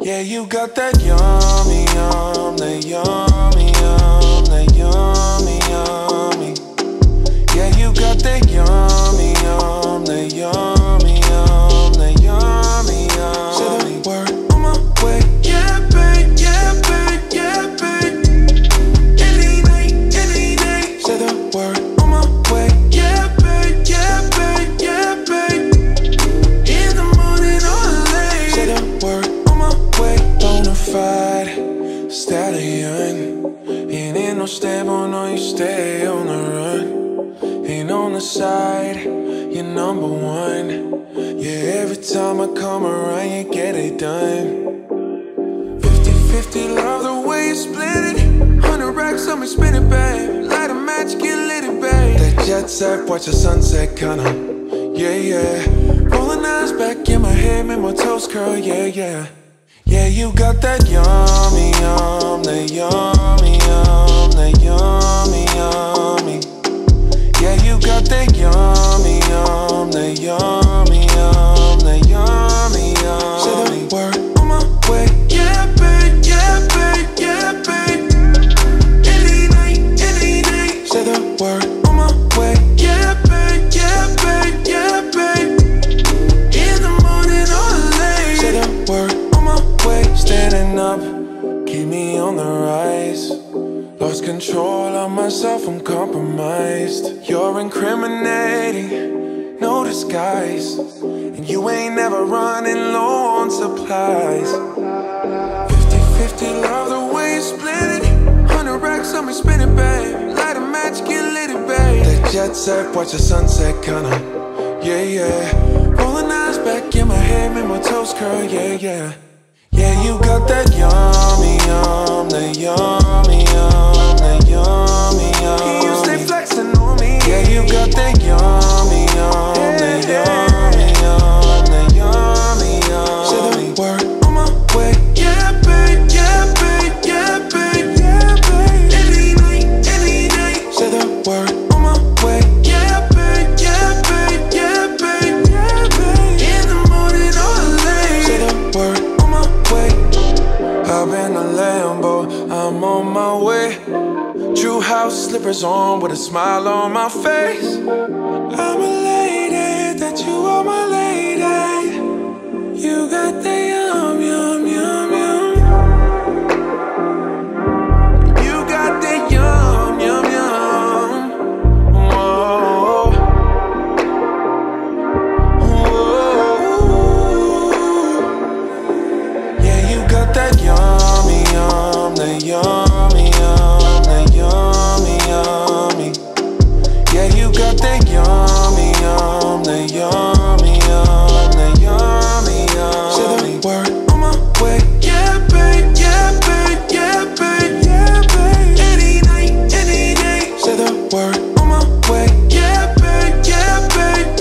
Yeah, you got that yummy, yum, that yummy, yum, that yummy, yummy. Yeah, you got that yummy, yum, that yummy, yum, that yummy, yum. Say the word on my way. Yeah, babe, yeah, babe, yeah, babe. Any night, any day. Say the word on my way. Yeah, babe, yeah, babe, yeah, babe. In the morning or late. Say the word on my way. Bonafide stallion. Ain't in no stable, no, you stay on the run. Ain't on the side, you're number one. Yeah, every time I come around, you get it done. 50-50, love the way you split it. 100 racks on me, spin it, babe. Light a match, get lit, it, babe. That jet set, watch the sunset, kinda. Yeah, yeah. Rolling eyes back in my head, make my toes curl, yeah, yeah. Yeah, you got that yummy, yum, that yummy, yum, that yummy, yummy. Yeah, you got that yummy, yum, that yummy, yum, that yummy, yum. Say the word on my way. Yeah, babe, yeah, babe, yeah, babe. Any night, any day. Say the word on my way. Yeah, babe, yeah, babe, yeah, babe. In the morning or late. Say the word on my way. Standing up, keep me on the rise. Lost control of myself, I'm compromised. You're incriminating, no disguise. And you ain't never running low on supplies. 50-50, love the way you split it. 100 racks on me, spin it, babe. Light a match, get lit, it, babe. That jet set, watch the sunset, kinda. Yeah, yeah. Rolling eyes back in my head, make my toes curl, yeah, yeah. Yeah, you got that yummy, yum, that yummy, yum, that yummy, yum. You stay flexing on me. Yeah, you got that yummy, yum, that yummy, yum, that yummy, yum. Say the word on my way. Yeah, babe, yeah, babe, yeah, babe, yeah, babe. Any night, any day. Say the word on my way. Yeah, babe, yeah, babe, yeah, babe, yeah, babe. In the morning or late. Say the word. Hop in a Lambo, I'm on my way. True house slippers on with a smile on my face. I'm elated that you are my lady. You got the yum, yum, yum, yum. You got the yum, yum, yum. Whoa. Whoa. Yeah, you got that yummy, yum, that yummy, yum, that yummy, yummy. Yeah, you got that yummy, yum, that yummy, yum, that yummy, yum. Say the word on my way. Yeah, babe, yeah, babe, yeah, babe, yeah, babe. Any night, any day. Say the word on my way. Yeah, babe, yeah, babe.